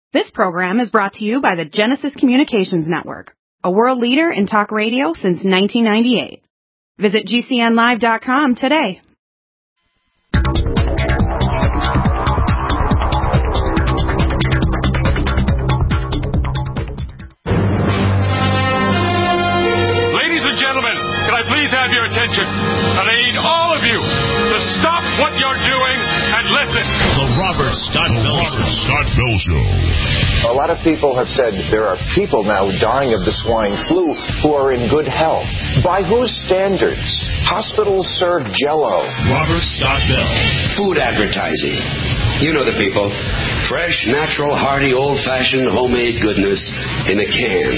This program is brought to you by the Genesis Communications Network, a world leader in talk radio since 1998. Visit GCNlive.com today. Ladies and gentlemen, can I please have your attention? And I need all of you to stop what you're doing and listen. The Robert Scott Bell Show. A lot of people have said there are people now dying of the swine flu who are in good health. By whose standards? Hospitals serve Jell-O. Robert Scott Bell. Food advertising. You know the people. Fresh, natural, hearty, old-fashioned, homemade goodness in a can.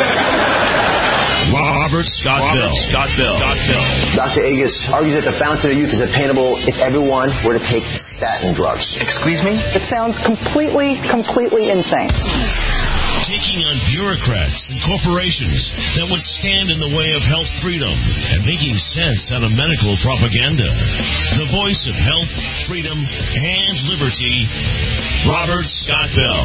Robert Scott Bell. Dr. Agus argues that the fountain of youth is attainable if everyone were to take statin drugs. Excuse me? It sounds completely insane. Taking on bureaucrats and corporations that would stand in the way of health freedom and making sense out of medical propaganda. The voice of health, freedom, and liberty, Robert Scott Bell.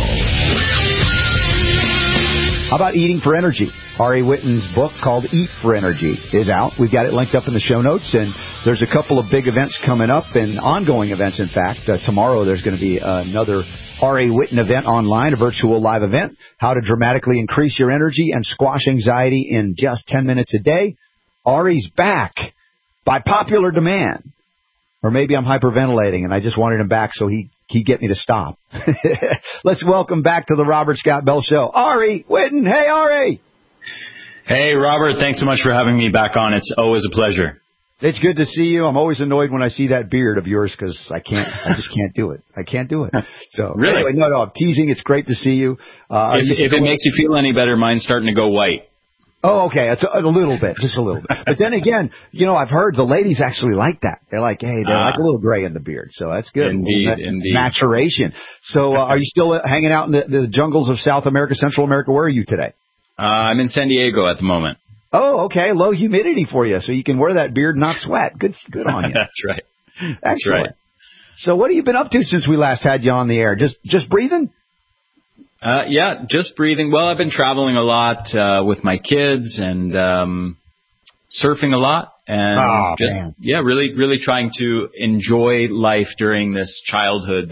How about eating for energy? R.A. Whitten's book called Eat for Energy is out. We've got it linked up in the show notes, and there's a couple of big events coming up, and ongoing events, in fact. Tomorrow there's going to be another R.A. Whitten event online, a virtual live event, how to dramatically increase your energy and squash anxiety in just 10 minutes a day. Ari's back by popular demand. Or maybe I'm hyperventilating, and I just wanted him back so he'd get me to stop. Let's welcome back to the Robert Scott Bell Show, R.A. Whitten. Hey, Ari. Hey, Robert. Thanks so much for having me back on. It's always a pleasure. It's good to see you. I'm always annoyed when I see that beard of yours because I just can't do it. I can't do it. So really? Anyway, no, I'm teasing. It's great to see you. If it makes you feel any better, mine's starting to go white. Oh, okay. It's a little bit, just a little bit. But then again, I've heard the ladies actually like that. They're like, hey, they like a little gray in the beard. So that's good. Indeed. Maturation. So are you still hanging out in the jungles of South America, Central America? Where are you today? I'm in San Diego at the moment. Oh, okay. Low humidity for you, so you can wear that beard and not sweat. Good on you. That's right. Excellent. That's right. So what have you been up to since we last had you on the air? Just breathing? Yeah, just breathing. Well, I've been traveling a lot with my kids and surfing a lot. And really trying to enjoy life during this childhood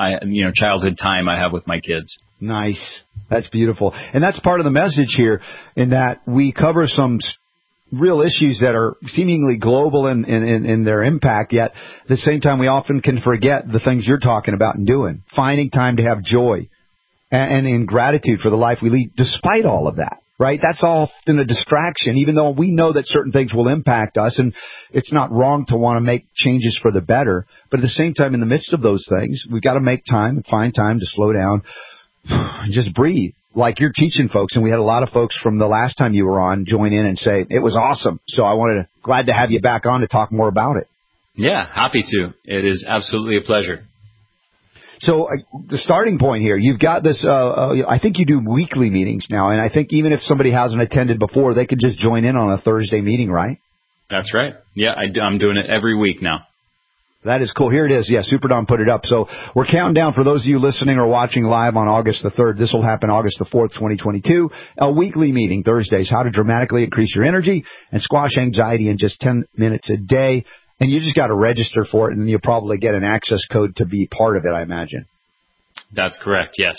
time I have with my kids. Nice. That's beautiful. And that's part of the message here in that we cover some real issues that are seemingly global in their impact, yet at the same time we often can forget the things you're talking about and doing. Finding time to have joy and in gratitude for the life we lead despite all of that, right? That's often a distraction, even though we know that certain things will impact us, and it's not wrong to want to make changes for the better. But at the same time, in the midst of those things, we've got to make time and find time to slow down and just breathe. Like you're teaching folks, and we had a lot of folks from the last time you were on join in and say, it was awesome. So glad to have you back on to talk more about it. Yeah, happy to. It is absolutely a pleasure. So the starting point here, you've got this, I think you do weekly meetings now, and I think even if somebody hasn't attended before, they could just join in on a Thursday meeting, right? That's right. Yeah, I'm doing it every week now. That is cool. Here it is. Yeah, Super Don put it up. So we're counting down for those of you listening or watching live on August the 3rd. This will happen August the 4th, 2022. A weekly meeting, Thursdays, how to dramatically increase your energy and squash anxiety in just 10 minutes a day. And you just got to register for it, and you'll probably get an access code to be part of it, I imagine. That's correct, yes.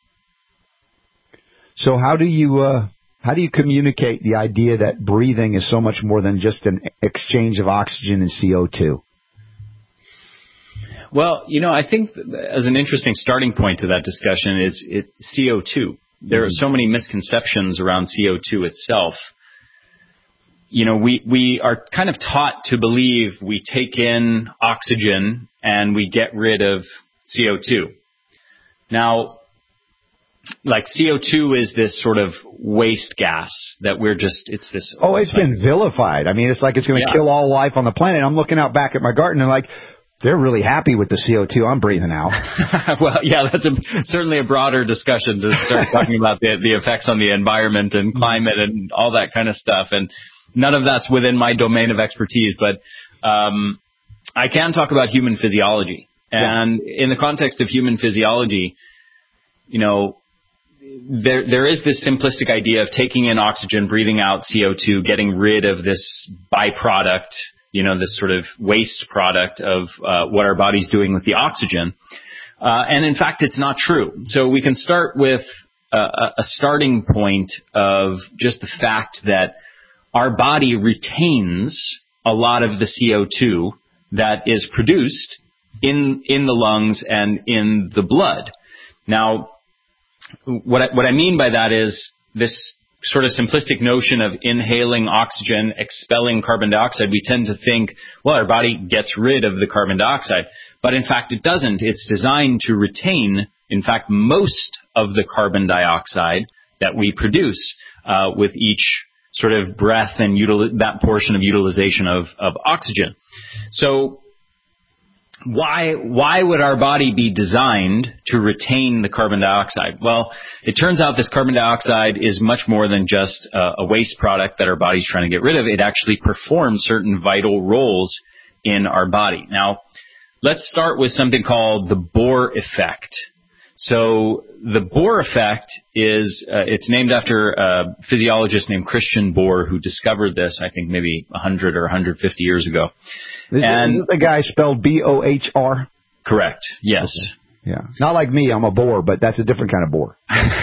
So how do you communicate the idea that breathing is so much more than just an exchange of oxygen and CO2? Well, I think as an interesting starting point to that discussion is CO2. There are so many misconceptions around CO2 itself. We are kind of taught to believe we take in oxygen and we get rid of CO2. Now, like CO2 is this sort of waste gas that it's this. Oh, it's been vilified. I mean, it's like it's going to kill all life on the planet. I'm looking out back at my garden and like, they're really happy with the CO2 I'm breathing out. Well, yeah, that's certainly a broader discussion to start talking about the effects on the environment and climate and all that kind of stuff. And none of that's within my domain of expertise, but I can talk about human physiology. And in the context of human physiology, there is this simplistic idea of taking in oxygen, breathing out CO2, getting rid of this byproduct, this sort of waste product of what our body's doing with the oxygen. And in fact, it's not true. So we can start with a starting point of just the fact that our body retains a lot of the CO2 that is produced in the lungs and in the blood. Now, what I mean by that is this sort of simplistic notion of inhaling oxygen, expelling carbon dioxide. We tend to think, well, our body gets rid of the carbon dioxide. But in fact, it doesn't. It's designed to retain, in fact, most of the carbon dioxide that we produce with each sort of breath and that portion of utilization of oxygen. So why would our body be designed to retain the carbon dioxide? Well, it turns out this carbon dioxide is much more than just a waste product that our body's trying to get rid of. It actually performs certain vital roles in our body. Now, let's start with something called the Bohr effect. So the Bohr effect is, it's named after a physiologist named Christian Bohr who discovered this, I think maybe 100 or 150 years ago. And the guy spelled B-O-H-R? Correct, yes. Okay. Yeah. Not like me, I'm a bore, but that's a different kind of bore.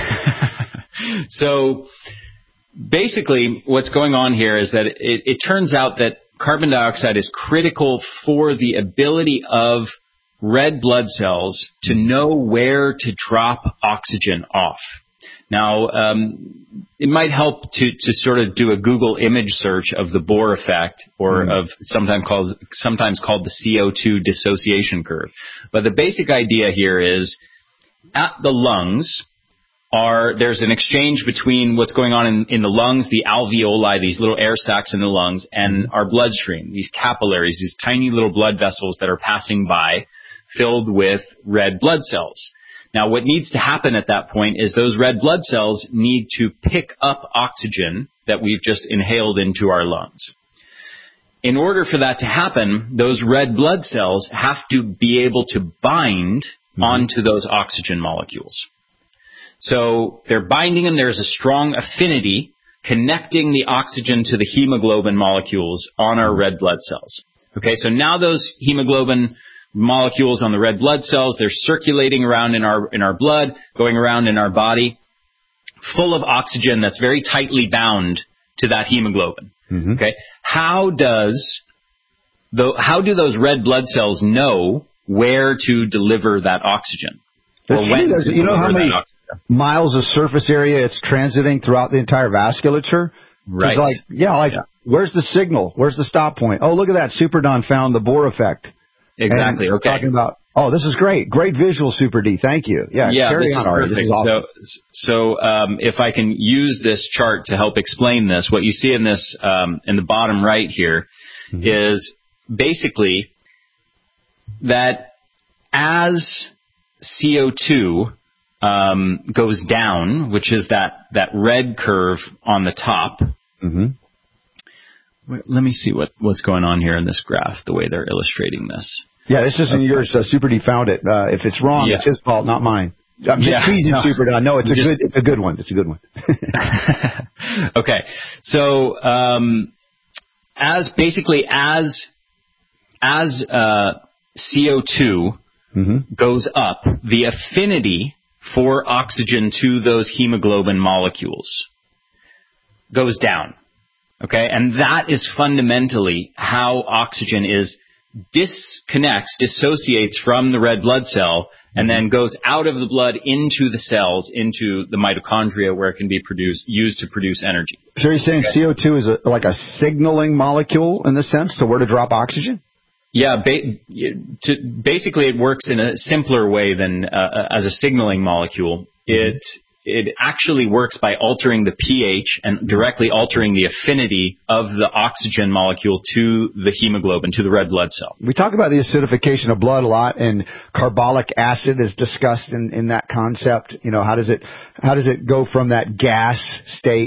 So basically what's going on here is that it turns out that carbon dioxide is critical for the ability of red blood cells to know where to drop oxygen off. Now, it might help to sort of do a Google image search of the Bohr effect, or of sometimes called the CO2 dissociation curve. But the basic idea here is, at the lungs, there's an exchange between what's going on in the lungs, the alveoli, these little air sacs in the lungs, and our bloodstream, these capillaries, these tiny little blood vessels that are passing by, filled with red blood cells. Now, what needs to happen at that point is those red blood cells need to pick up oxygen that we've just inhaled into our lungs. In order for that to happen, those red blood cells have to be able to bind onto those oxygen molecules. So they're binding them. There's a strong affinity connecting the oxygen to the hemoglobin molecules on our red blood cells. Okay, so now those hemoglobin molecules on the red blood cells, they're circulating around in our blood, going around in our body, full of oxygen that's very tightly bound to that hemoglobin. Okay, how do those red blood cells know where to deliver that oxygen? You know how many miles of surface area it's transiting throughout the entire vasculature? Right. Where's the signal? Where's the stop point? Oh, look at that. Super Don found the Bohr effect. Exactly. And okay. Talking about, this is great. Great visual, Super D. Thank you. Yeah, carry on, Ari. This is awesome. So if I can use this chart to help explain this, what you see in this, in the bottom right here, is basically that as CO2 goes down, which is that red curve on the top. Let me see what's going on here in this graph, the way they're illustrating this. Yeah, this isn't yours. Super D found it. If it's wrong, it's his fault, not mine. I'm just teasing Super D. No, it's a good one. It's a good one. Okay. So, as CO2 goes up, the affinity for oxygen to those hemoglobin molecules goes down. Okay, and that is fundamentally how oxygen dissociates from the red blood cell, and then goes out of the blood into the cells, into the mitochondria, where it can be used to produce energy. So you're saying CO2 is like a signaling molecule in the sense to where to drop oxygen? Yeah, basically it works in a simpler way than as a signaling molecule. It actually works by altering the pH and directly altering the affinity of the oxygen molecule to the hemoglobin, to the red blood cell. We talk about the acidification of blood a lot, and carbolic acid is discussed in that concept. You know, how does it go from that gas state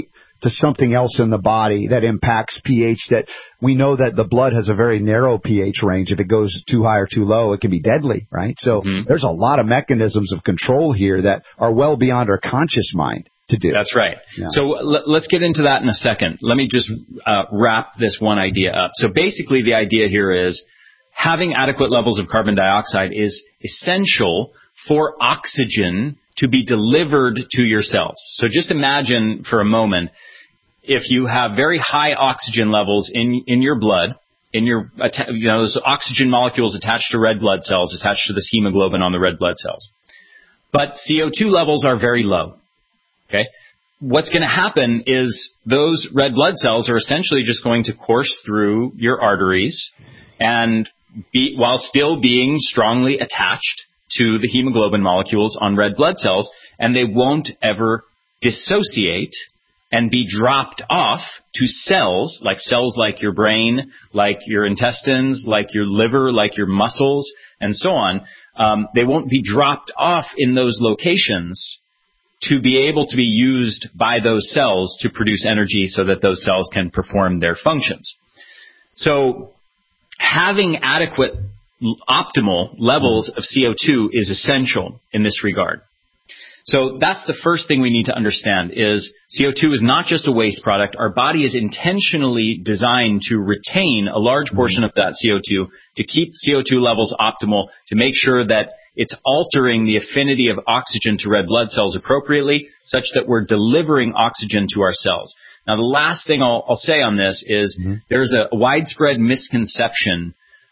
to something else in the body that impacts pH. That we know that the blood has a very narrow pH range. If it goes too high or too low, it can be deadly, right? So there's a lot of mechanisms of control here that are well beyond our conscious mind to do. That's right. Yeah. So let's get into that in a second. Let me just wrap this one idea up. So basically the idea here is having adequate levels of carbon dioxide is essential for oxygen to be delivered to your cells. So just imagine for a moment, if you have very high oxygen levels in your blood, in your, those oxygen molecules attached to red blood cells, attached to this hemoglobin on the red blood cells. But CO2 levels are very low. Okay? What's going to happen is those red blood cells are essentially just going to course through your arteries and while still being strongly attached to the hemoglobin molecules on red blood cells, and they won't ever dissociate and be dropped off to cells like your brain, like your intestines, like your liver, like your muscles, and so on. They won't be dropped off in those locations to be able to be used by those cells to produce energy so that those cells can perform their functions. So having adequate, optimal levels of CO2 is essential in this regard. So that's the first thing we need to understand is CO2 is not just a waste product. Our body is intentionally designed to retain a large portion of that CO2 to keep CO2 levels optimal, to make sure that it's altering the affinity of oxygen to red blood cells appropriately such that we're delivering oxygen to our cells. Now, the last thing I'll say on this is there's a widespread misconception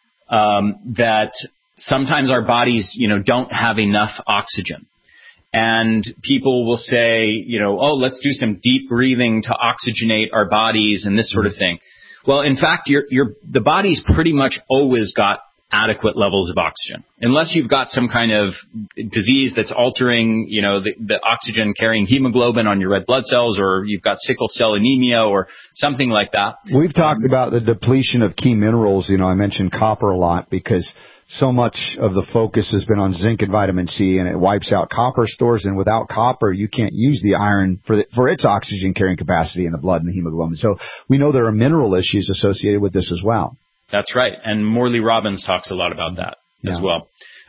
that sometimes our bodies, don't have enough oxygen. And people will say, let's do some deep breathing to oxygenate our bodies and this sort of thing. Well, in fact, the body's pretty much always got adequate levels of oxygen. Unless you've got some kind of disease that's altering, the oxygen carrying hemoglobin on your red blood cells, or you've got sickle cell anemia or something like that. We've talked about the depletion of key minerals. I mentioned copper a lot because so much of the focus has been on zinc and vitamin C, and it wipes out copper stores. And without copper, you can't use the iron for its oxygen carrying capacity in the blood and the hemoglobin. So we know there are mineral issues associated with this as well. That's right. And Morley Robbins talks a lot about that as well.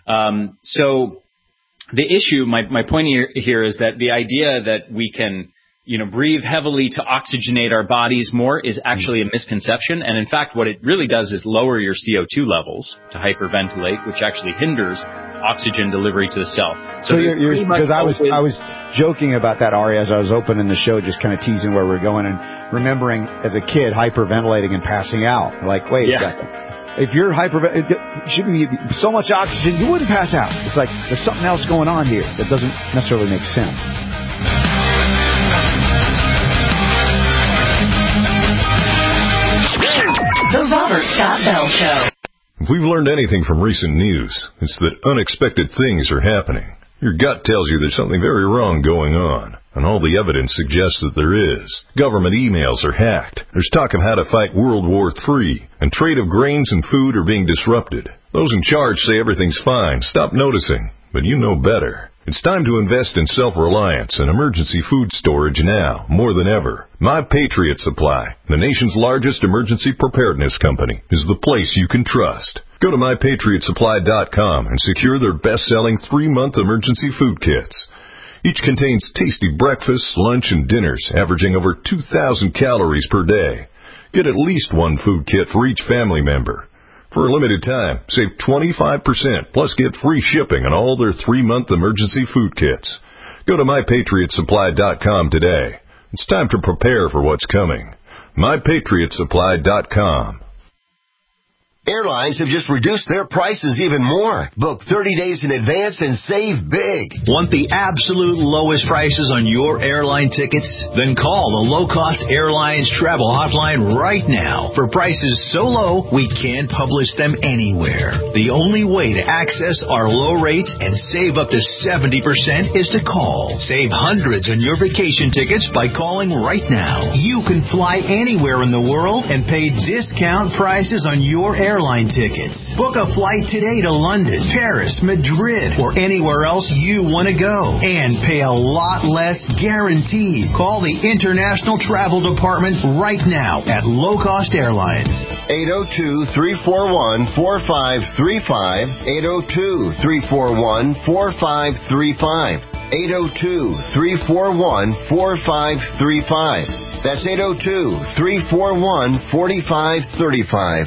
So the issue, my point here is that the idea that we can, breathe heavily to oxygenate our bodies more is actually a misconception. And in fact, what it really does is lower your CO2 levels to hyperventilate, which actually hinders oxygen delivery to the cell. So because I was joking about that, Ari, as I was opening the show, just kind of teasing where we're going and remembering as a kid hyperventilating and passing out. Like, wait a second. If you're shouldn't be so much oxygen, you wouldn't pass out. It's like there's something else going on here that doesn't necessarily make sense. The Robert Scott Bell Show. If we've learned anything from recent news, it's that unexpected things are happening. Your gut tells you there's something very wrong going on, and all the evidence suggests that there is. Government emails are hacked. There's talk of how to fight World War III, and trade of grains and food are being disrupted. Those in charge say everything's fine. Stop noticing, but you know better. It's time to invest in self-reliance and emergency food storage now, more than ever. My Patriot Supply, the nation's largest emergency preparedness company, is the place you can trust. Go to MyPatriotSupply.com and secure their best-selling 3-month emergency food kits. Each contains tasty breakfasts, lunch, and dinners, averaging over 2,000 calories per day. Get at least one food kit for each family member. For a limited time, save 25%, plus get free shipping on all their 3-month emergency food kits. Go to MyPatriotSupply.com today. It's time to prepare for what's coming. MyPatriotSupply.com. Airlines have just reduced their prices even more. Book 30 days in advance and save big. Want the absolute lowest prices on your airline tickets? Then call the Low Cost Airlines Travel Hotline right now. For prices so low, we can't publish them anywhere. The only way to access our low rates and save up to 70% is to call. Save hundreds on your vacation tickets by calling right now. You can fly anywhere in the world and pay discount prices on your airline airline tickets. Book a flight today to London, Paris, Madrid, or anywhere else you want to go. And pay a lot less guaranteed. Call the International Travel Department right now at Low Cost Airlines. 802-341-4535. 802-341-4535. 802-341-4535. That's 802-341-4535.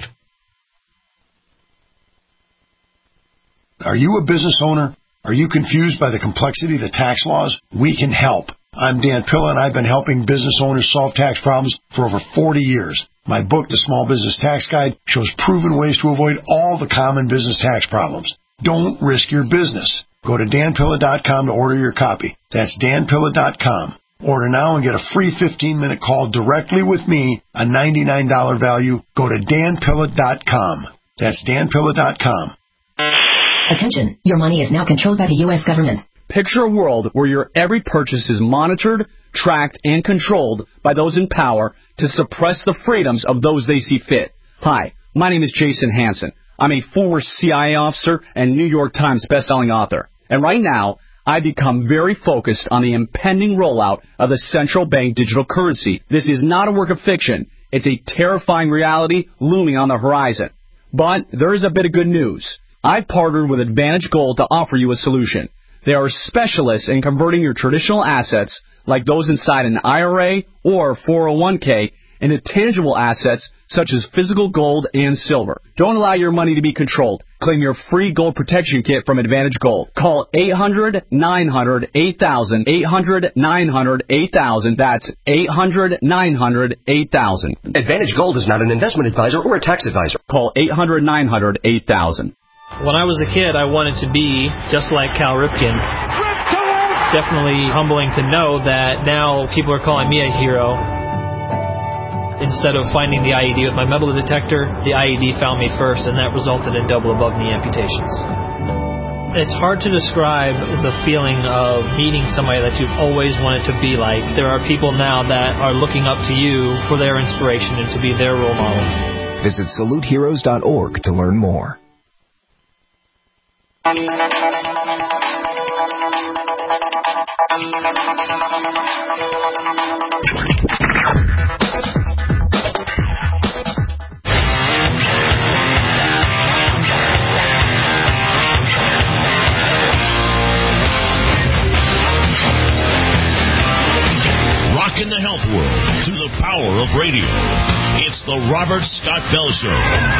Are you a business owner? Are you confused by the complexity of the tax laws? We can help. I'm Dan Pilla, and I've been helping business owners solve tax problems for over 40 years. My book, The Small Business Tax Guide, shows proven ways to avoid all the common business tax problems. Don't risk your business. Go to danpilla.com to order your copy. That's danpilla.com. Order now and get a free 15-minute call directly with me, a $99 value. Go to danpilla.com. That's danpilla.com. Attention, your money is now controlled by the U.S. government. Picture a world where your every purchase is monitored, tracked, and controlled by those in power to suppress the freedoms of those they see fit. Hi, my name is Jason Hansen. I'm a former CIA officer and New York Times bestselling author. And right now, I've become very focused on the impending rollout of the central bank digital currency. This is not a work of fiction. It's a terrifying reality looming on the horizon. But there is a bit of good news. I've partnered with Advantage Gold to offer you a solution. They are specialists in converting your traditional assets, like those inside an IRA or 401k, into tangible assets such as physical gold and silver. Don't allow your money to be controlled. Claim your free gold protection kit from Advantage Gold. Call 800-900-8000, 800-900-8000. That's 800-900-8000. Advantage Gold is not an investment advisor or a tax advisor. Call 800-900-8000. When I was a kid, I wanted to be just like Cal Ripken. It's definitely humbling to know that now people are calling me a hero. Instead of finding the IED with my metal detector, the IED found me first, and that resulted in double above-knee amputations. It's hard to describe the feeling of meeting somebody that you've always wanted to be like. There are people now that are looking up to you for their inspiration and to be their role model. Visit SaluteHeroes.org to learn more. Rocking the health world through the power of radio. It's the Robert Scott Bell Show.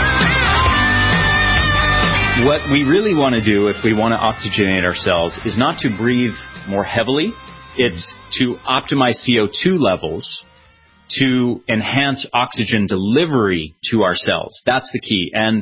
What we really want to do if we want to oxygenate ourselves is not to breathe more heavily. It's to optimize CO2 levels to enhance oxygen delivery to our cells. That's the key. And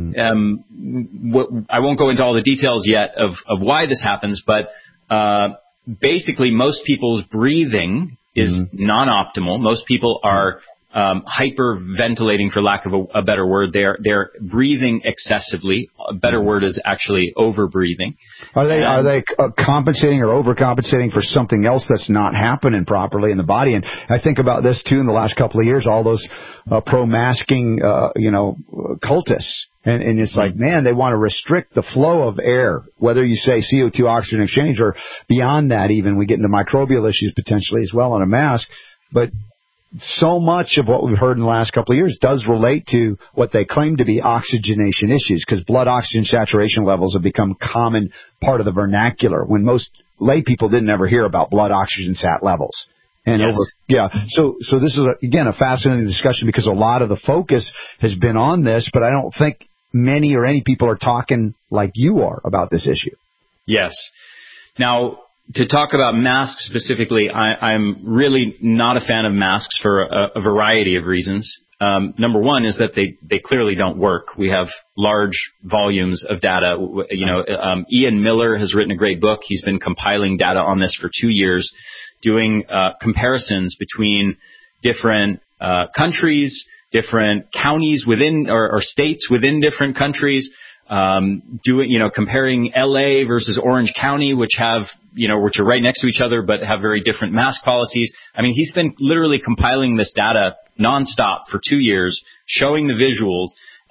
I won't go into all the details yet of why this happens, but basically most people's breathing is non-optimal. Most people are hyperventilating, for lack of a better word. They're breathing excessively. A better word is actually over-breathing. Are they compensating or overcompensating for something else that's not happening properly in the body? And I think about this too in the last couple of years. All those pro-masking, cultists. And it's like, man, they want to restrict the flow of air, whether you say CO2 oxygen exchange or beyond that even. We get into microbial issues potentially as well on a mask. But so much of what we've heard in the last couple of years does relate to what they claim to be oxygenation issues, because blood oxygen saturation levels have become common part of the vernacular when most lay people didn't ever hear about blood oxygen sat levels. And so this is, again, a fascinating discussion because a lot of the focus has been on this, but I don't think many or any people are talking like you are about this issue. Yes. Now, to talk about masks specifically, I'm really not a fan of masks for a variety of reasons. Number one is that they clearly don't work. We have large volumes of data. Ian Miller has written a great book. He's been compiling data on this for 2 years, doing comparisons between different countries, different counties within or states within different countries. Comparing LA versus Orange County, which are right next to each other, but have very different mask policies. I mean, he's been literally compiling this data nonstop for 2 years, showing the visuals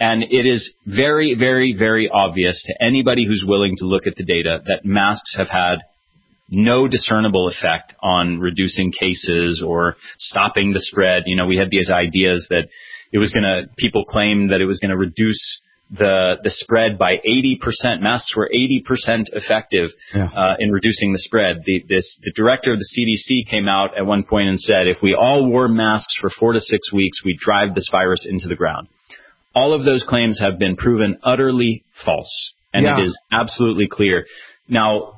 And it is very, very, very obvious to anybody who's willing to look at the data that masks have had no discernible effect on reducing cases or stopping the spread. You know, we had these ideas that people claimed that it was going to reduce the spread by 80%. Masks were 80% effective in reducing the spread. The director of the CDC came out at one point and said, if we all wore masks for 4 to 6 weeks, we'd drive this virus into the ground. All of those claims have been proven utterly false, and it is absolutely clear. Now,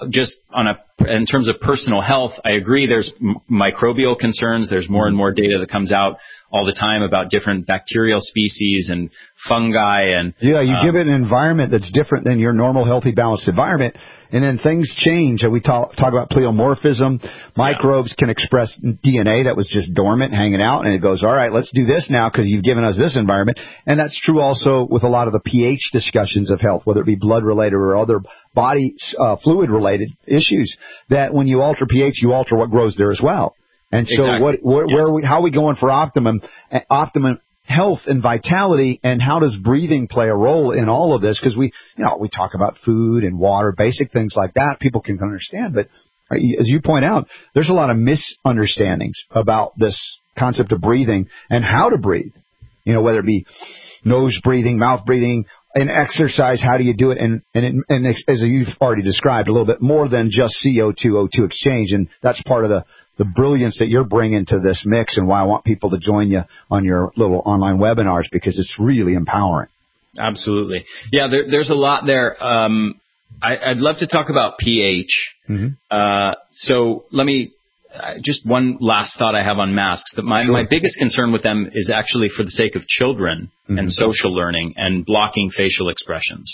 in terms of personal health, I agree there's microbial concerns. There's more and more data that comes out all the time about different bacterial species and fungi. And you give it an environment that's different than your normal, healthy, balanced environment, and then things change. We talk about pleomorphism. Microbes can express DNA that was just dormant, hanging out, and it goes, all right, let's do this now because you've given us this environment. And that's true also with a lot of the pH discussions of health, whether it be blood-related or other body fluid-related issues, that when you alter pH, you alter what grows there as well. And so how are we going for optimum health and vitality, and how does breathing play a role in all of this? Because we talk about food and water, basic things like that people can understand. But as you point out, there's a lot of misunderstandings about this concept of breathing and how to breathe. You know, whether it be nose breathing, mouth breathing, and exercise, how do you do it? And as you've already described, a little bit more than just CO2-O2 exchange. And that's part of the brilliance that you're bringing to this mix, and why I want people to join you on your little online webinars, because it's really empowering. Absolutely. Yeah, there's a lot there. I'd love to talk about pH. Mm-hmm. So let me, just one last thought I have on masks. That my biggest concern with them is actually for the sake of children and social learning and blocking facial expressions.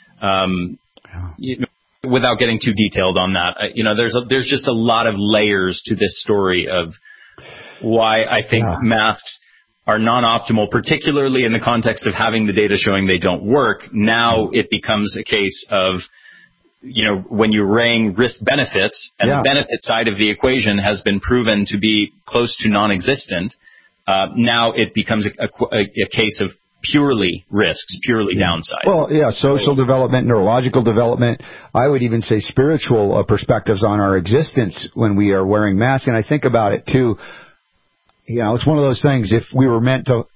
Without getting too detailed on that, there's just a lot of layers to this story of why I think masks are non-optimal, particularly in the context of having the data showing they don't work. Now it becomes a case of, when you're weighing risk benefits, and the benefit side of the equation has been proven to be close to non-existent. Now it becomes a case of purely risks, purely downside. Well, social development, neurological development. I would even say spiritual perspectives on our existence when we are wearing masks. And I think about it too. It's one of those things. If we were meant to,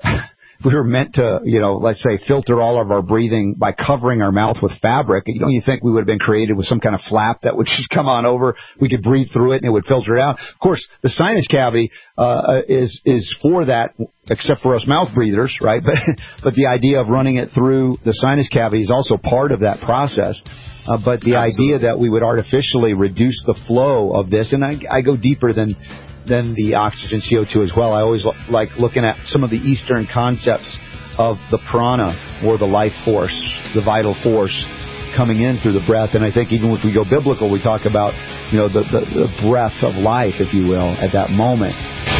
let's say, filter all of our breathing by covering our mouth with fabric, you think we would have been created with some kind of flap that would just come on over? We could breathe through it and it would filter it out. Of course, the sinus cavity is for that, except for us mouth breathers, right? But the idea of running it through the sinus cavity is also part of that process. But the idea that we would artificially reduce the flow of this, and I go deeper than the oxygen, CO2 as well. I always like looking at some of the Eastern concepts of the prana, or the life force, the vital force coming in through the breath. And I think even if we go biblical, we talk about, the breath of life, if you will, at that moment.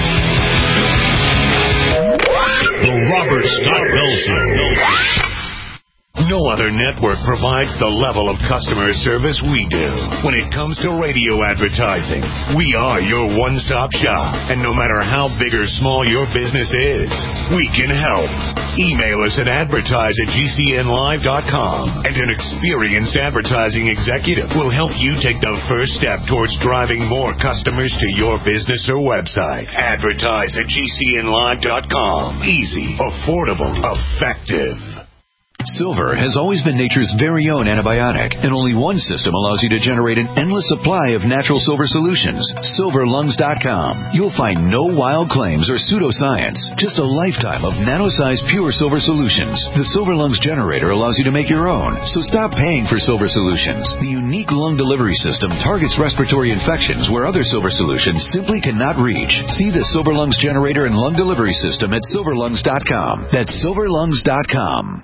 The Robert Scott Bell Show. No other network provides the level of customer service we do. When it comes to radio advertising, we are your one-stop shop. And no matter how big or small your business is, we can help. Email us at advertise@gcnlive.com, and an experienced advertising executive will help you take the first step towards driving more customers to your business or website. Advertise@gcnlive.com. Easy, affordable, effective. Silver has always been nature's very own antibiotic, and only one system allows you to generate an endless supply of natural silver solutions. SilverLungs.com. You'll find no wild claims or pseudoscience, just a lifetime of nano-sized pure silver solutions. The Silver Lungs generator allows you to make your own, so stop paying for silver solutions. The unique lung delivery system targets respiratory infections where other silver solutions simply cannot reach. See the Silver Lungs generator and lung delivery system at SilverLungs.com. That's SilverLungs.com.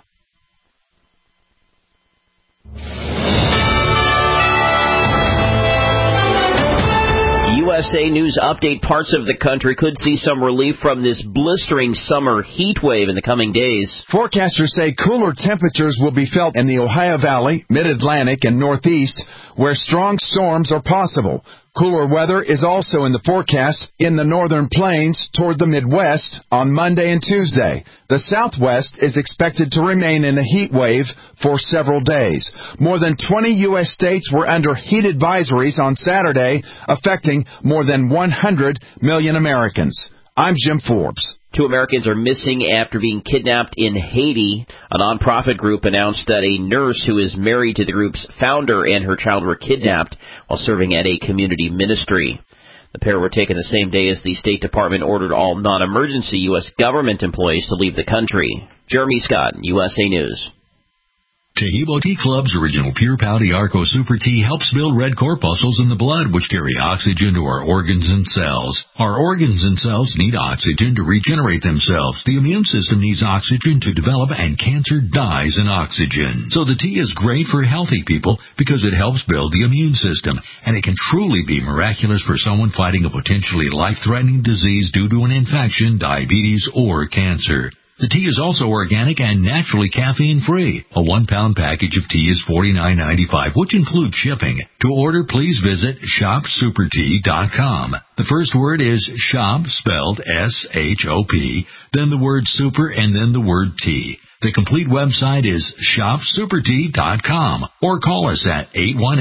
USA News Update. Parts of the country could see some relief from this blistering summer heat wave in the coming days. Forecasters say cooler temperatures will be felt in the Ohio Valley, Mid-Atlantic, and Northeast, where strong storms are possible. Cooler weather is also in the forecast in the northern plains toward the Midwest on Monday and Tuesday. The Southwest is expected to remain in a heat wave for several days. More than 20 U.S. states were under heat advisories on Saturday, affecting more than 100 million Americans. I'm Jim Forbes. 2 Americans are missing after being kidnapped in Haiti. A nonprofit group announced that a nurse who is married to the group's founder and her child were kidnapped while serving at a community ministry. The pair were taken the same day as the State Department ordered all non-emergency U.S. government employees to leave the country. Jeremy Scott, USA News. Tahibo Tea Club's original Pure Pouty Arco Super Tea helps build red corpuscles in the blood, which carry oxygen to our organs and cells. Our organs and cells need oxygen to regenerate themselves. The immune system needs oxygen to develop, and cancer dies in oxygen. So the tea is great for healthy people because it helps build the immune system, and it can truly be miraculous for someone fighting a potentially life-threatening disease due to an infection, diabetes, or cancer. The tea is also organic and naturally caffeine-free. A 1-pound package of tea is $49.95, which includes shipping. To order, please visit shopsupertea.com. The first word is shop, spelled S-H-O-P, then the word super, and then the word tea. The complete website is shopsupertea.com, or call us at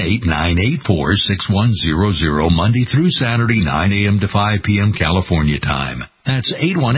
818-984-6100 Monday through Saturday, 9 a.m. to 5 p.m. California time. That's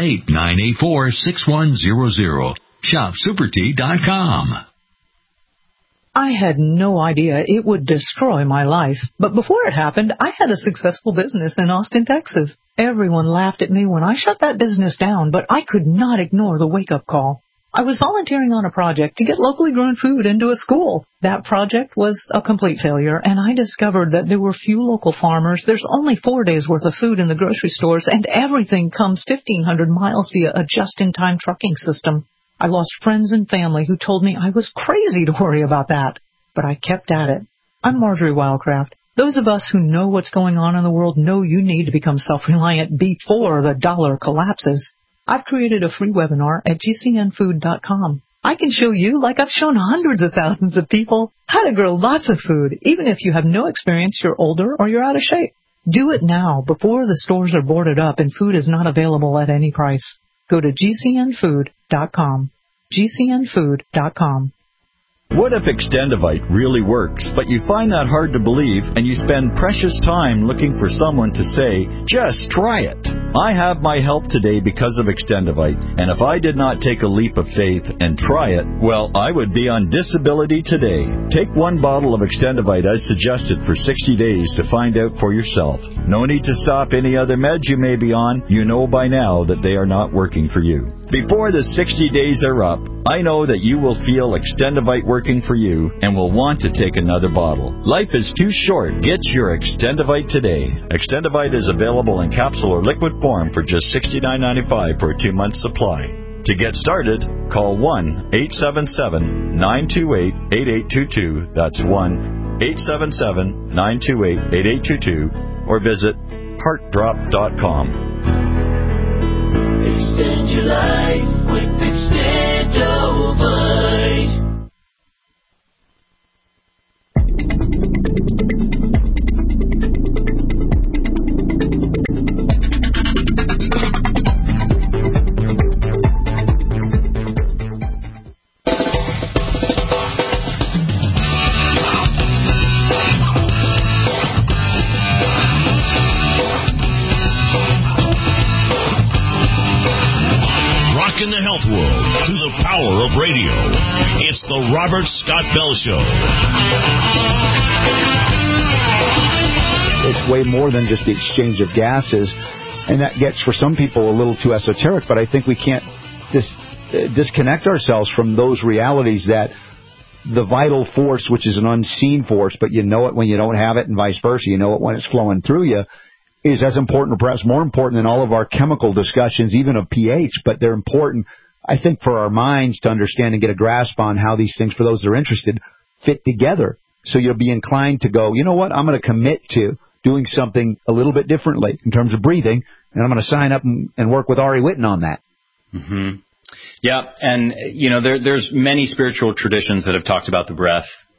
818-984-6100. Shopsupertea.com. I had no idea it would destroy my life, but before it happened, I had a successful business in Austin, Texas. Everyone laughed at me when I shut that business down, but I could not ignore the wake-up call. I was volunteering on a project to get locally grown food into a school. That project was a complete failure, and I discovered that there were few local farmers. There's only 4 days' worth of food in the grocery stores, and everything comes 1,500 miles via a just-in-time trucking system. I lost friends and family who told me I was crazy to worry about that, but I kept at it. I'm Marjorie Wildcraft. Those of us who know what's going on in the world know you need to become self-reliant before the dollar collapses. I've created a free webinar at gcnfood.com. I can show you, like I've shown hundreds of thousands of people, how to grow lots of food, even if you have no experience, you're older, or you're out of shape. Do it now, before the stores are boarded up and food is not available at any price. Go to gcnfood.com. gcnfood.com. What if Extendivite really works, but you find that hard to believe and you spend precious time looking for someone to say, just try it? I have my help today because of Extendivite, and if I did not take a leap of faith and try it, well, I would be on disability today. Take 1 bottle of Extendivite as suggested for 60 days to find out for yourself. No need to stop any other meds you may be on. You know by now that they are not working for you. Before the 60 days are up, I know that you will feel Extendivite working for you and will want to take another bottle. Life is too short. Get your Extendivite today. Extendivite is available in capsule or liquid form for just $69.95 for a 2-month supply. To get started, call 1-877-928-8822. That's 1-877-928-8822. Or visit heartdrop.com. Extend your life with Extendovite. In the health world through the power of radio. It's the Robert Scott Bell Show. It's way more than just the exchange of gases, and that gets for some people a little too esoteric, but I think we can't disconnect ourselves from those realities that the vital force, which is an unseen force, but you know it when you don't have it and vice versa, you know it when it's flowing through you, is as important or perhaps more important than all of our chemical discussions, even of pH, but they're important, I think, for our minds to understand and get a grasp on how these things, for those that are interested, fit together. So you'll be inclined to go, you know what, I'm going to commit to doing something a little bit differently in terms of breathing, and I'm going to sign up and work with Ari Whitten on that. Mm-hmm. Yeah, and, you know, there's many spiritual traditions that have talked about the breath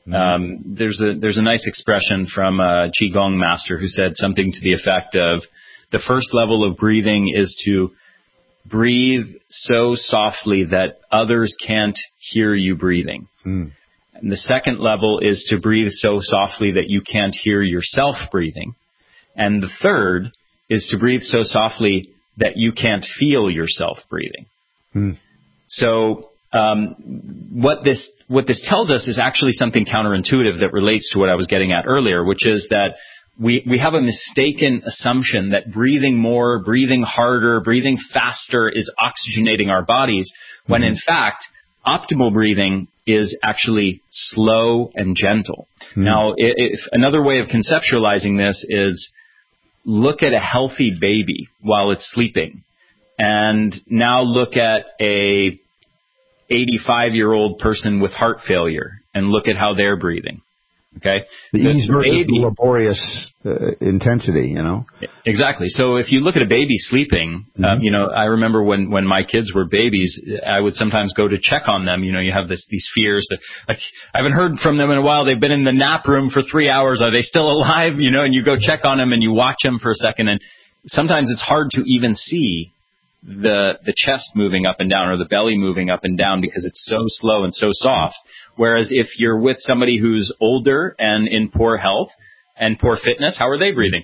There's a nice expression from a Qigong master who said something to the effect of, the first level of breathing is to breathe so softly that others can't hear you breathing. And the second level is to breathe so softly that you can't hear yourself breathing. And the third is to breathe so softly that you can't feel yourself breathing. So what this tells us is actually something counterintuitive that relates to what I was getting at earlier, which is that we have a mistaken assumption that breathing more, breathing harder, breathing faster is oxygenating our bodies, when in fact, optimal breathing is actually slow and gentle. Now, if another way of conceptualizing this is, look at a healthy baby while it's sleeping, and now look at a 85-year-old person with heart failure, and look at how they're breathing. Okay, the ease versus the laborious intensity, you know. Exactly. So if you look at a baby sleeping, you know, I remember when my kids were babies, I would sometimes go to check on them. You know, you have these fears that, like, I haven't heard from them in a while. They've been in the nap room for 3 hours. Are they still alive? You know, and you go check on them and you watch them for a second, and sometimes it's hard to even see the chest moving up and down or the belly moving up and down because it's so slow and so soft. Whereas if you're with somebody who's older and in poor health and poor fitness, how are they breathing?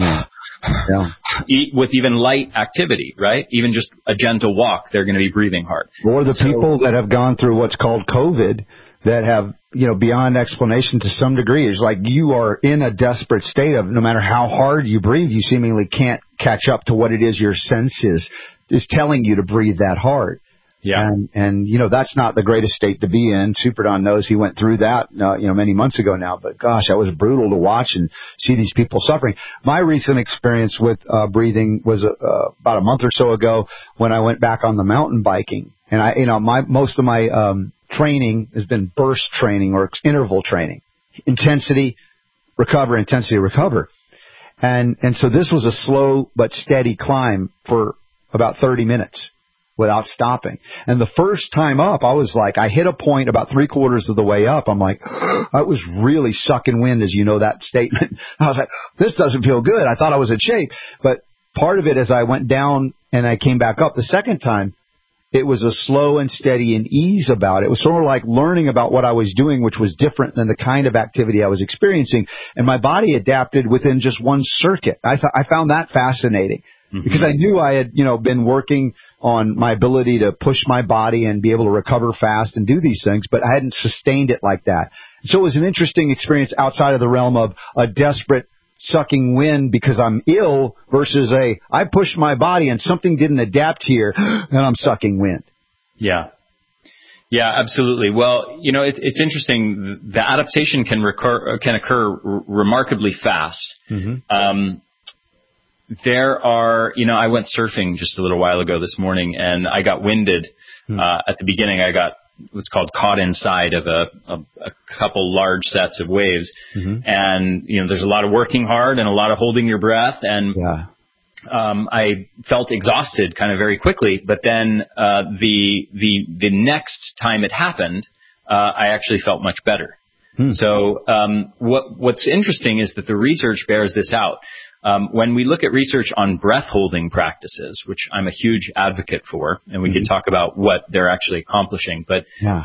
With even light activity, right? Even just a gentle walk, they're going to be breathing hard. Or the people that have gone through what's called COVID that have, you know, beyond explanation to some degree. It's like you are in a desperate state of, no matter how hard you breathe, you seemingly can't catch up to what it is your senses is telling you to breathe that hard. And you know, that's not the greatest state to be in. Super Don knows he went through that, you know, many months ago now. But gosh, that was brutal to watch and see these people suffering. My recent experience with breathing was about a month or so ago when I went back on the mountain biking. And I, you know, most of my training has been burst training or interval training, intensity, recover, intensity, recover. And so this was a slow but steady climb for about 30 minutes without stopping. And the first time up, I was like, I hit a point about 3/4 of the way up. I'm like, I was really sucking wind, as you know that statement. I was like, this doesn't feel good. I thought I was in shape. But part of it, as I went down and I came back up the second time, it was a slow and steady and ease about it. It was sort of like learning about what I was doing, which was different than the kind of activity I was experiencing. And my body adapted within just one circuit. I found that fascinating. Because I knew I had, you know, been working on my ability to push my body and be able to recover fast and do these things, but I hadn't sustained it like that. So it was an interesting experience outside of the realm of a desperate sucking wind because I'm ill versus I pushed my body and something didn't adapt here and I'm sucking wind. Yeah, absolutely. Well, you know, it's interesting. The adaptation can occur remarkably fast. There are, you know, I went surfing just a little while ago this morning, and I got winded. At the beginning, I got what's called caught inside of a couple large sets of waves. And, you know, there's a lot of working hard and a lot of holding your breath. And I felt exhausted kind of very quickly. But then the next time it happened, I actually felt much better. So what's interesting is that the research bears this out. When we look at research on breath holding practices, which I'm a huge advocate for, and we can talk about what they're actually accomplishing, but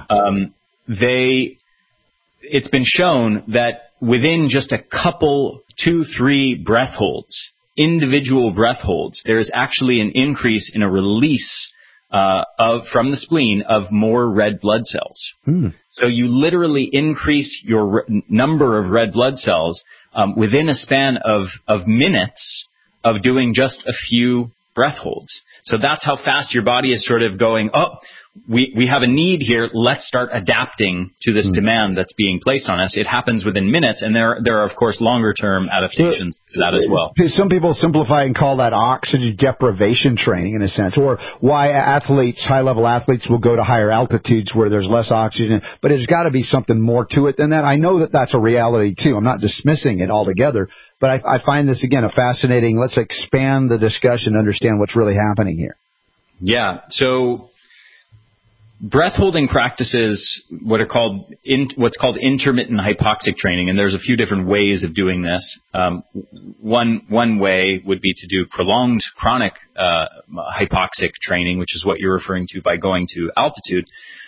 it's been shown that within just a couple, 2-3 breath holds, individual breath holds, there is actually an increase in a release from the spleen of more red blood cells. So you literally increase your number of red blood cells within a span of minutes of doing just a few breath holds. So that's how fast your body is sort of going, oh, we have a need here. Let's start adapting to this demand that's being placed on us. It happens within minutes, and there are, of course, longer-term adaptations to that as well. Some people simplify and call that oxygen deprivation training, in a sense, or why high-level athletes will go to higher altitudes where there's less oxygen. But there's got to be something more to it than that. I know that that's a reality, too. I'm not dismissing it altogether. But I find this, again, a fascinating, let's expand the discussion, understand what's really happening here. Yeah, so breath holding practices what's called intermittent hypoxic training, and there's a few different ways of doing this. One way would be to do prolonged chronic hypoxic training, which is what you're referring to by going to altitude.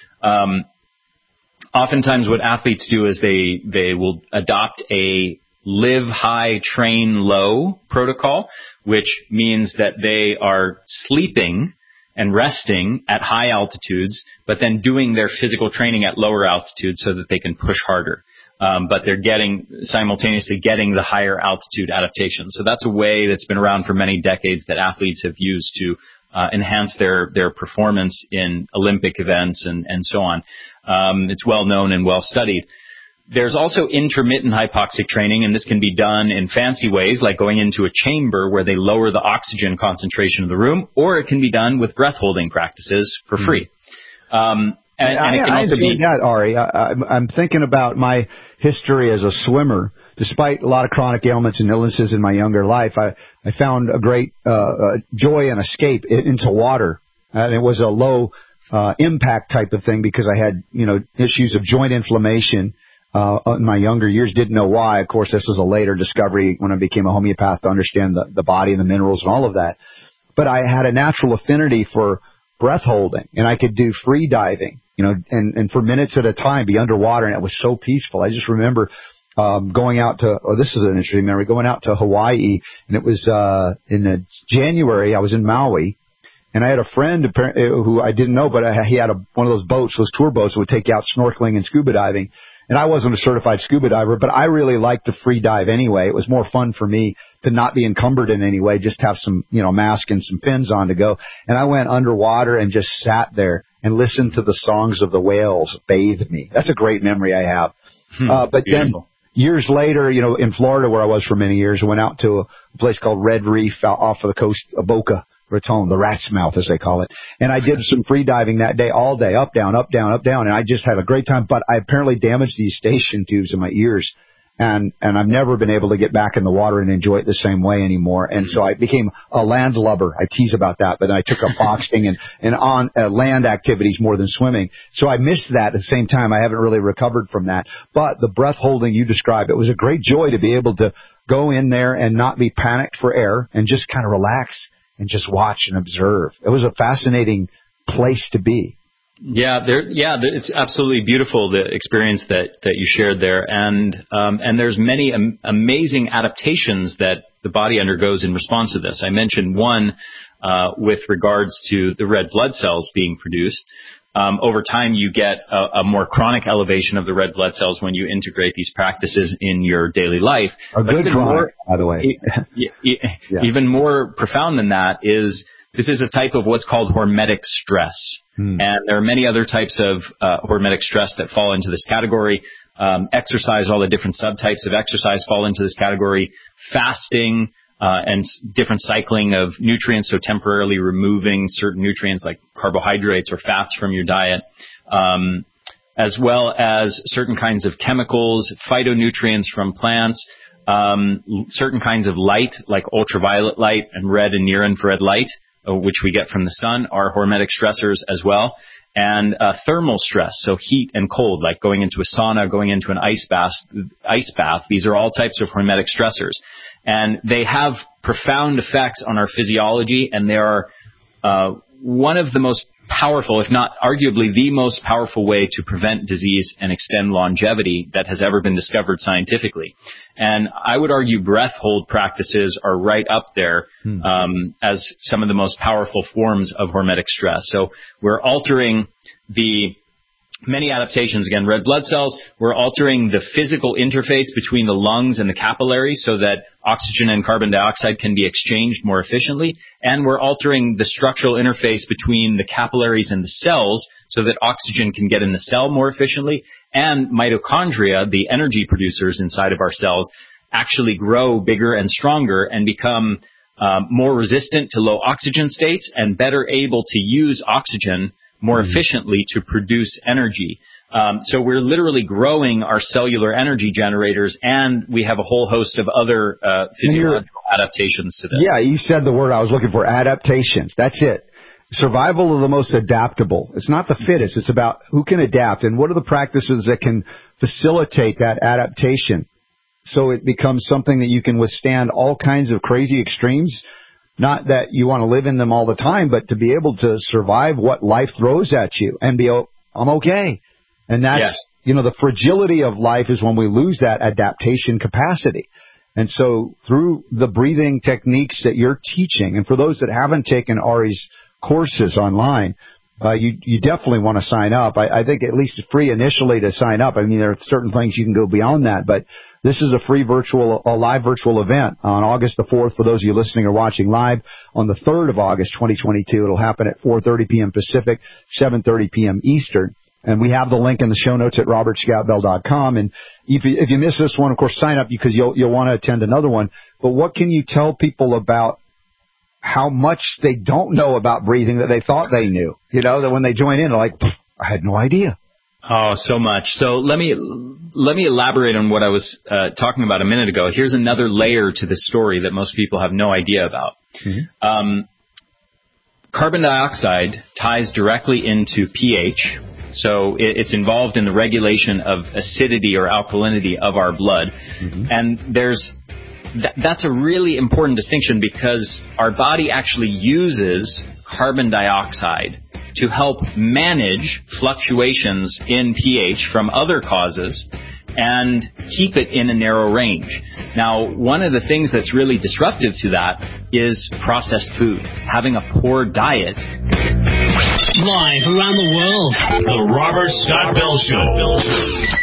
Oftentimes what athletes do is they will adopt a live high, train low protocol, which means that they are sleeping and resting at high altitudes, but then doing their physical training at lower altitudes so that they can push harder. But they're simultaneously getting the higher altitude adaptation. So that's a way that's been around for many decades that athletes have used to enhance their performance in Olympic events and so on. It's well known and well studied. There's also intermittent hypoxic training, and this can be done in fancy ways, like going into a chamber where they lower the oxygen concentration of the room, or it can be done with breath-holding practices for free. And it can also be that, Ari. I'm thinking about my history as a swimmer. Despite a lot of chronic ailments and illnesses in my younger life, I found a great joy and escape into water. And it was a low impact type of thing because I had, issues of joint inflammation. In my younger years, didn't know why. Of course, this was a later discovery when I became a homeopath to understand the body and the minerals and all of that. But I had a natural affinity for breath holding, and I could do free diving, and for minutes at a time be underwater, and it was so peaceful. I just remember going out to, this is an interesting memory, going out to Hawaii, and it was in January. I was in Maui. And I had a friend who I didn't know, but he had one of those boats, those tour boats that would take you out snorkeling and scuba diving. And I wasn't a certified scuba diver, but I really liked to free dive anyway. It was more fun for me to not be encumbered in any way, just have some, mask and some fins on to go. And I went underwater and just sat there and listened to the songs of the whales bathe me. That's a great memory I have. But beautiful. Then years later, in Florida where I was for many years, I went out to a place called Red Reef off of the coast of Boca Raton, the rat's mouth, as they call it. And I did some free diving that day, all day, up, down, up, down, up, down. And I just had a great time. But I apparently damaged these station tubes in my ears. And I've never been able to get back in the water and enjoy it the same way anymore. And so I became a landlubber. I tease about that, but I took up boxing and on land activities more than swimming. So I missed that at the same time. I haven't really recovered from that. But the breath holding you described, it was a great joy to be able to go in there and not be panicked for air and just kind of relax and just watch and observe. It was a fascinating place to be. Yeah, it's absolutely beautiful, the experience that you shared there, and there's many amazing adaptations that the body undergoes in response to this. I mentioned one with regards to the red blood cells being produced. Over time, you get a more chronic elevation of the red blood cells when you integrate these practices in your daily life. A good chronic, by the way. Even more profound than that is this is a type of what's called hormetic stress. And there are many other types of hormetic stress that fall into this category. Exercise, all the different subtypes of exercise fall into this category. Fasting, and different cycling of nutrients, so temporarily removing certain nutrients like carbohydrates or fats from your diet, as well as certain kinds of chemicals, phytonutrients from plants, certain kinds of light like ultraviolet light and red and near infrared light, which we get from the sun, are hormetic stressors as well. And thermal stress, so heat and cold, like going into a sauna, going into an ice bath. These are all types of hormetic stressors. And they have profound effects on our physiology, and they are one of the most powerful, if not arguably the most powerful way to prevent disease and extend longevity that has ever been discovered scientifically. And I would argue breath hold practices are right up there as some of the most powerful forms of hormetic stress. So we're altering many adaptations, again, red blood cells, we're altering the physical interface between the lungs and the capillaries so that oxygen and carbon dioxide can be exchanged more efficiently, and we're altering the structural interface between the capillaries and the cells so that oxygen can get in the cell more efficiently, and mitochondria, the energy producers inside of our cells, actually grow bigger and stronger and become more resistant to low oxygen states and better able to use oxygen more efficiently to produce energy. So we're literally growing our cellular energy generators, and we have a whole host of other physiological adaptations to this. Yeah, you said the word I was looking for, adaptations. That's it. survival of the most adaptable. It's not the fittest. It's about who can adapt and what are the practices that can facilitate that adaptation so it becomes something that you can withstand all kinds of crazy extremes. Not that you want to live in them all the time, but to be able to survive what life throws at you and be, I'm okay. And that's, the fragility of life is when we lose that adaptation capacity. And so through the breathing techniques that you're teaching, and for those that haven't taken Ari's courses online, you definitely want to sign up. I think at least free initially to sign up. I mean, there are certain things you can go beyond that, but this is a live virtual event on August the 4th for those of you listening or watching live. On the 3rd of August, 2022, it'll happen at 4:30 p.m. Pacific, 7:30 p.m. Eastern. And we have the link in the show notes at robertscottbell.com. And if you miss this one, of course, sign up because you'll want to attend another one. But what can you tell people about how much they don't know about breathing that they thought they knew? That when they join in, they're like, I had no idea. Oh, so much. So let me elaborate on what I was talking about a minute ago. Here's another layer to the story that most people have no idea about. Mm-hmm. Carbon dioxide ties directly into pH. So it's involved in the regulation of acidity or alkalinity of our blood. Mm-hmm. And that's a really important distinction because our body actually uses carbon dioxide to help manage fluctuations in pH from other causes and keep it in a narrow range. Now, one of the things that's really disruptive to that is processed food, having a poor diet. Live around the world, the Robert Scott Bell Show.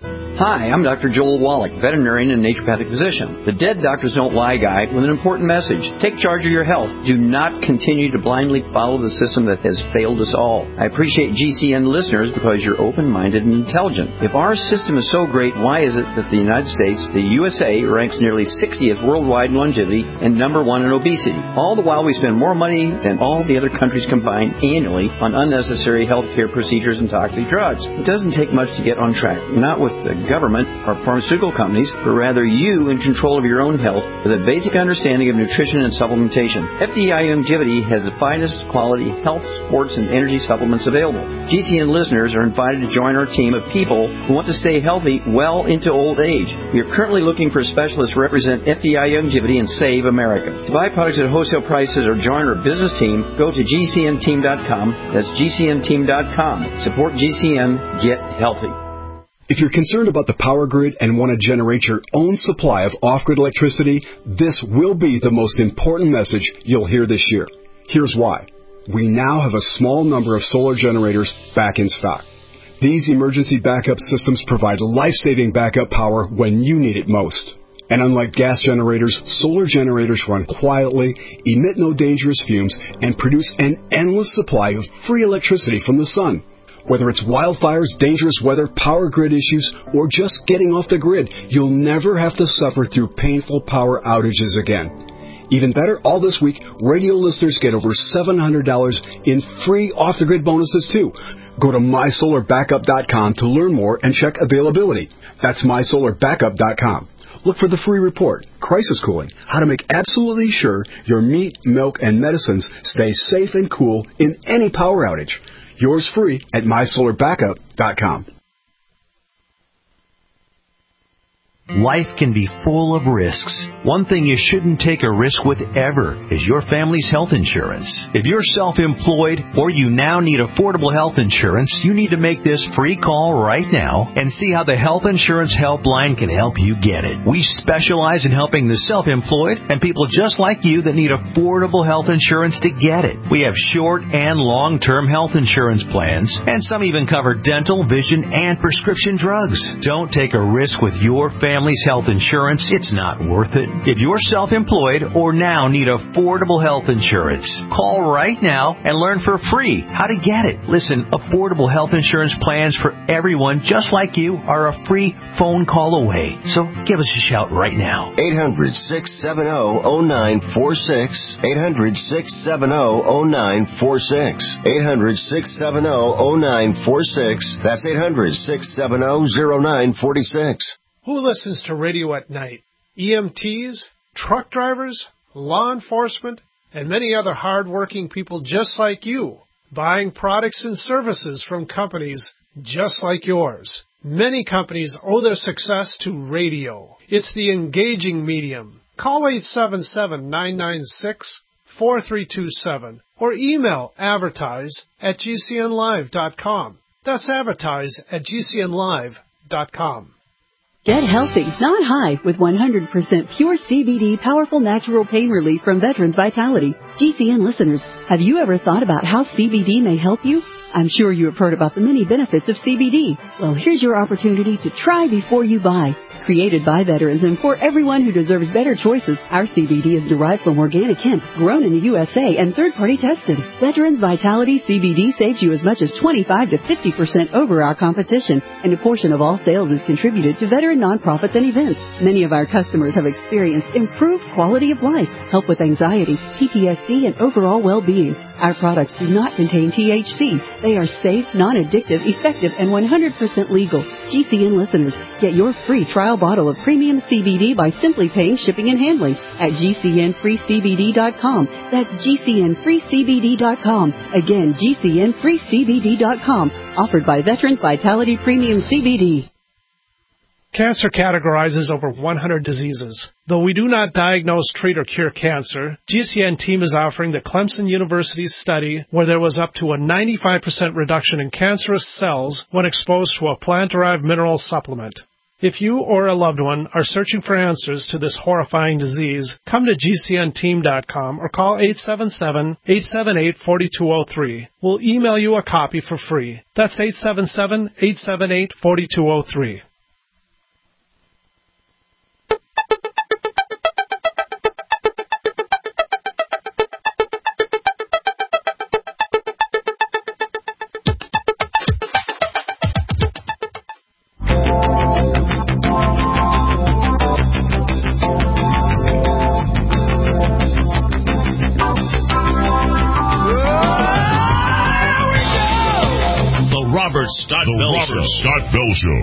Hi, I'm Dr. Joel Wallach, veterinarian and naturopathic physician. The Dead Doctors Don't Lie guy with an important message. Take charge of your health. Do not continue to blindly follow the system that has failed us all. I appreciate GCN listeners because you're open-minded and intelligent. If our system is so great, why is it that the United States, the USA, ranks nearly 60th worldwide in longevity and number 1 in obesity? All the while we spend more money than all the other countries combined annually on unnecessary health care procedures and toxic drugs. It doesn't take much to get on track. Not with the government or pharmaceutical companies, but rather you in control of your own health with a basic understanding of nutrition and supplementation. FDI Longevity has the finest quality health, sports, and energy supplements available. GCN listeners are invited to join our team of people who want to stay healthy well into old age. We are currently looking for specialists to represent FDI Longevity and Save America. To buy products at wholesale prices or join our business team, go to GCNteam.com. That's GCNteam.com. Support GCN. Get healthy. If you're concerned about the power grid and want to generate your own supply of off-grid electricity, this will be the most important message you'll hear this year. Here's why. We now have a small number of solar generators back in stock. These emergency backup systems provide life-saving backup power when you need it most. And unlike gas generators, solar generators run quietly, emit no dangerous fumes, and produce an endless supply of free electricity from the sun. Whether it's wildfires, dangerous weather, power grid issues, or just getting off the grid, you'll never have to suffer through painful power outages again. Even better, all this week, radio listeners get over $700 in free off-the-grid bonuses, too. Go to MySolarBackup.com to learn more and check availability. That's MySolarBackup.com. Look for the free report, Crisis Cooling, how to make absolutely sure your meat, milk, and medicines stay safe and cool in any power outage. Yours free at MySolarBackup.com. Life can be full of risks. One thing you shouldn't take a risk with ever is your family's health insurance. If you're self-employed or you now need affordable health insurance, you need to make this free call right now and see how the Health Insurance Helpline can help you get it. We specialize in helping the self-employed and people just like you that need affordable health insurance to get it. We have short and long-term health insurance plans, and some even cover dental, vision, and prescription drugs. Don't take a risk with your family's health insurance. It's not worth it. If you're self-employed or now need affordable health insurance, call right now and learn for free how to get it. Listen, affordable health insurance plans for everyone just like you are a free phone call away. So give us a shout right now. 800-670-0946. 800-670-0946. 800-670-0946. That's 800-670-0946. Who listens to radio at night? EMTs, truck drivers, law enforcement, and many other hard-working people just like you, buying products and services from companies just like yours. Many companies owe their success to radio. It's the engaging medium. Call 877-996-4327 or email advertise@gcnlive.com. That's advertise@gcnlive.com. Get healthy, not high, with 100% pure CBD powerful natural pain relief from Veterans Vitality. GCN listeners, have you ever thought about how CBD may help you? I'm sure you have heard about the many benefits of CBD. Well, here's your opportunity to try before you buy. Created by veterans and for everyone who deserves better choices, our CBD is derived from organic hemp, grown in the USA, and third-party tested. Veterans Vitality CBD saves you as much as 25 to 50% over our competition, and a portion of all sales is contributed to veteran nonprofits and events. Many of our customers have experienced improved quality of life, help with anxiety, PTSD, and overall well-being. Our products do not contain THC. They are safe, non-addictive, effective, and 100% legal. GCN listeners, get your free trial bottle of premium CBD by simply paying shipping and handling at GCNFreeCBD.com. That's GCNFreeCBD.com. Again, GCNFreeCBD.com. Offered by Veterans Vitality Premium CBD. Cancer categorizes over 100 diseases. Though we do not diagnose, treat, or cure cancer, GCN team is offering the Clemson University study where there was up to a 95% reduction in cancerous cells when exposed to a plant-derived mineral supplement. If you or a loved one are searching for answers to this horrifying disease, come to GCNteam.com or call 877-878-4203. We'll email you a copy for free. That's 877-878-4203. Scott Bell Show.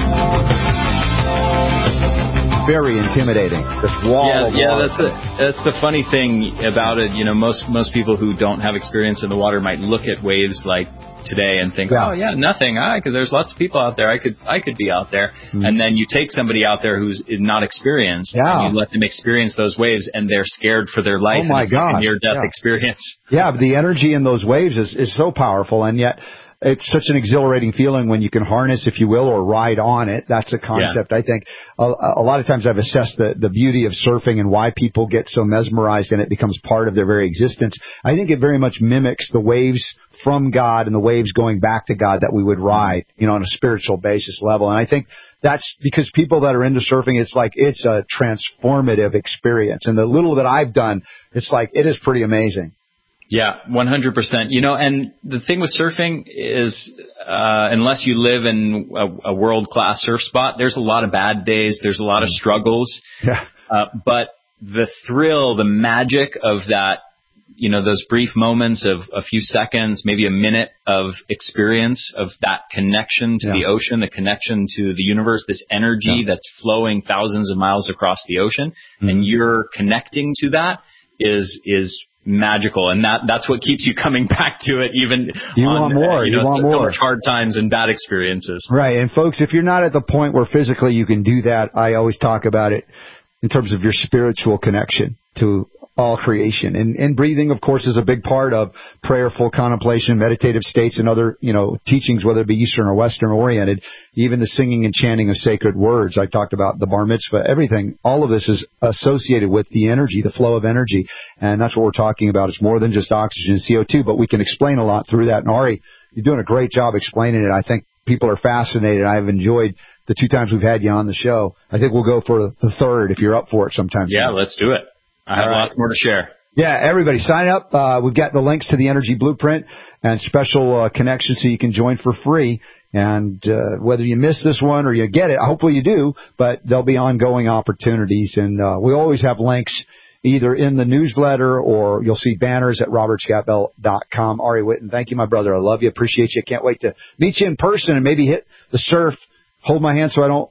Very intimidating. This wall of water. That's the funny thing about it. You know, most people who don't have experience in the water might look at waves like today and think, nothing. Because there's lots of people out there. I could be out there. Mm-hmm. And then you take somebody out there who's not experienced, and you let them experience those waves, and they're scared for their life. Oh my gosh! Like a near-death experience. Yeah, but the energy in those waves is so powerful, and yet it's such an exhilarating feeling when you can harness, if you will, or ride on it. That's a concept. I think a lot of times I've assessed the beauty of surfing and why people get so mesmerized and it becomes part of their very existence. I think it very much mimics the waves from God and the waves going back to God that we would ride, on a spiritual basis level. And I think that's because people that are into surfing, it's a transformative experience. And the little that I've done, it is pretty amazing. Yeah, 100%. And the thing with surfing is, unless you live in a world-class surf spot, there's a lot of bad days. There's a lot of struggles. Yeah. But the thrill, the magic of that, those brief moments of a few seconds, maybe a minute of experience of that connection to the ocean, the connection to the universe, this energy that's flowing thousands of miles across the ocean, and you're connecting to that is magical, and that's what keeps you coming back to it, even you want more. So much hard times and bad experiences. Right, and folks, if you're not at the point where physically you can do that, I always talk about it in terms of your spiritual connection to all creation. And breathing, of course, is a big part of prayerful contemplation, meditative states, and other, teachings, whether it be Eastern or Western oriented. Even the singing and chanting of sacred words. I talked about the bar mitzvah, everything. All of this is associated with the energy, the flow of energy. And that's what we're talking about. It's more than just oxygen and CO2, but we can explain a lot through that. And Ari, you're doing a great job explaining it. I think people are fascinated. I've enjoyed the 2 times we've had you on the show. I think we'll go for the third if you're up for it sometime. Yeah, let's do it. I have lots more to share. Yeah, everybody sign up. We've got the links to the Energy Blueprint and special connections so you can join for free. And whether you miss this one or you get it, hopefully you do, but there'll be ongoing opportunities. And we always have links either in the newsletter or you'll see banners at robertscottbell.com. Ari Whitten, thank you, my brother. I love you. Appreciate you. Can't wait to meet you in person and maybe hit the surf. Hold my hand so I don't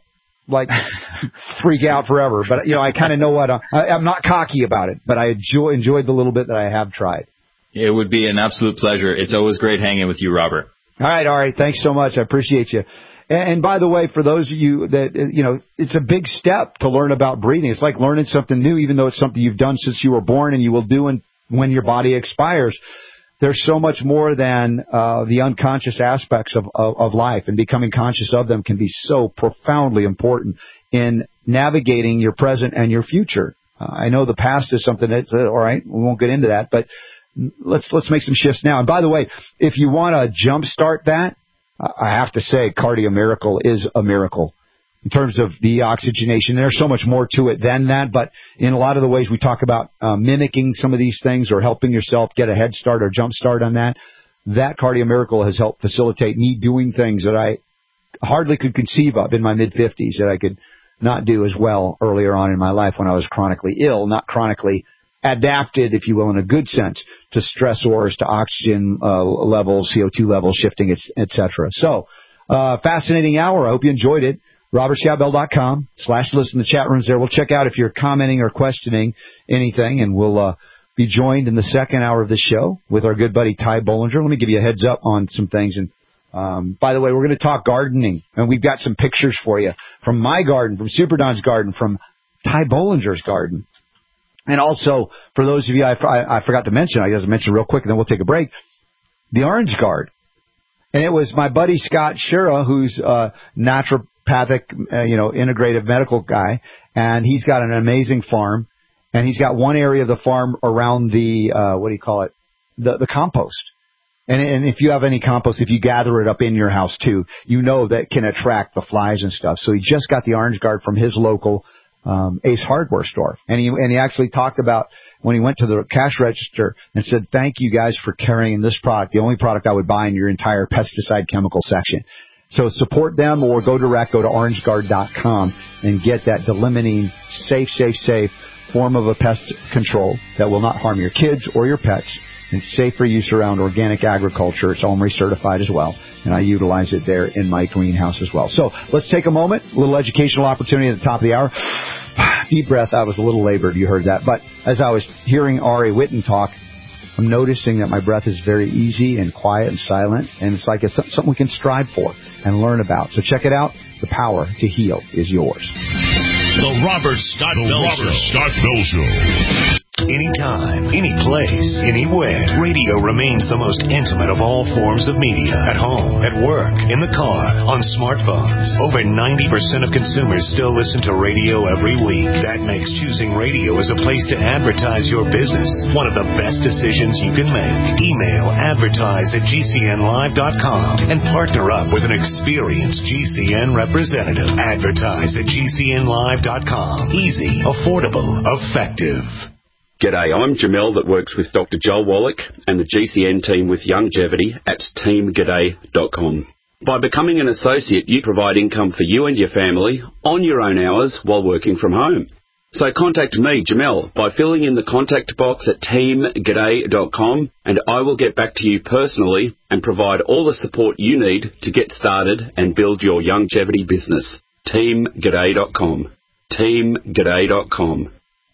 like freak out forever. But, I kind of know what I'm not cocky about it, but I enjoyed the little bit that I have tried. It would be an absolute pleasure. It's always great hanging with you, Robert. All right. Thanks so much. I appreciate you. And by the way, for those of you that, it's a big step to learn about breathing. It's like learning something new, even though it's something you've done since you were born and you will do when your body expires. There's so much more than the unconscious aspects of life, and becoming conscious of them can be so profoundly important in navigating your present and your future. I know the past is something that's all right. We won't get into that, but let's make some shifts now. And by the way, if you want to jumpstart that, I have to say Cardio Miracle is a miracle in terms of the oxygenation. There's so much more to it than that, but in a lot of the ways we talk about mimicking some of these things or helping yourself get a head start or jump start on that Cardio Miracle has helped facilitate me doing things that I hardly could conceive of in my mid-50s that I could not do as well earlier on in my life when I was chronically ill, not chronically adapted, if you will, in a good sense, to stressors, to oxygen levels, CO2 levels shifting, etc. So, fascinating hour. I hope you enjoyed it. RobertScottBell.com/listen. The chat room's there. We'll check out if you're commenting or questioning anything, and we'll be joined in the second hour of the show with our good buddy Ty Bollinger. Let me give you a heads up on some things. And by the way, we're going to talk gardening, and we've got some pictures for you from my garden, from Super Don's garden, from Ty Bollinger's garden. And also, for those of you I forgot to mention, I just mention real quick, and then we'll take a break, the Orange Guard. And it was my buddy Scott Shura, who's a naturopathic, integrative medical guy, and he's got an amazing farm, and he's got one area of the farm around the, the compost. And if you have any compost, if you gather it up in your house too, you know that can attract the flies and stuff. So he just got the Orange Guard from his local Ace Hardware store. And he actually talked about when he went to the cash register and said, thank you guys for carrying this product, the only product I would buy in your entire pesticide chemical section. So support them or go direct, go to orangeguard.com and get that Delimining safe form of a pest control that will not harm your kids or your pets. It's safe for use around organic agriculture. It's OMRI certified as well, and I utilize it there in my greenhouse as well. So let's take a moment, a little educational opportunity at the top of the hour. Deep breath. I was a little labored. You heard that. But as I was hearing Ari Whitten talk, I'm noticing that my breath is very easy and quiet and silent, and it's like it's something we can strive for and learn about. So check it out. The power to heal is yours. The Robert Scott Bell Show. Anytime, any place, anywhere. Radio remains the most intimate of all forms of media. At home, at work, in the car, on smartphones. Over 90% of consumers still listen to radio every week. That makes choosing radio as a place to advertise your business one of the best decisions you can make. Email advertise@gcnlive.com and partner up with an experienced GCN representative. Advertise@gcnlive.com. Easy, affordable, effective. G'day, I'm Jamel that works with Dr. Joel Wallach and the GCN team with Longevity at teamg'day.com. By becoming an associate, you provide income for you and your family on your own hours while working from home. So contact me, Jamel, by filling in the contact box at teamg'day.com, and I will get back to you personally and provide all the support you need to get started and build your longevity business. teamg'day.com. teamg'day.com.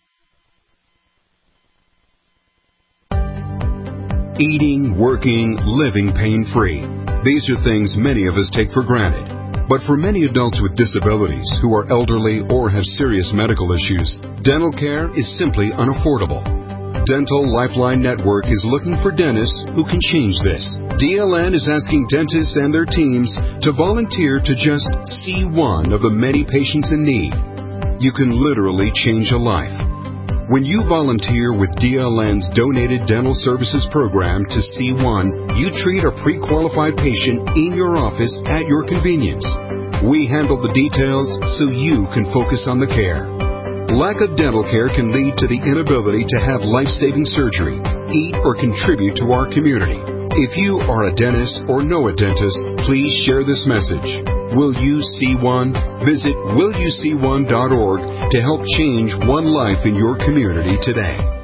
Eating, working, living pain-free. These are things many of us take for granted. But for many adults with disabilities who are elderly or have serious medical issues, dental care is simply unaffordable. Dental Lifeline Network is looking for dentists who can change this. DLN is asking dentists and their teams to volunteer to just see one of the many patients in need. You can literally change a life. When you volunteer with DLN's Donated Dental Services Program to C1, you treat a pre-qualified patient in your office at your convenience. We handle the details so you can focus on the care. Lack of dental care can lead to the inability to have life-saving surgery, eat, or contribute to our community. If you are a dentist or know a dentist, please share this message. Will You See One? Visit willyouseeone.org to help change one life in your community today.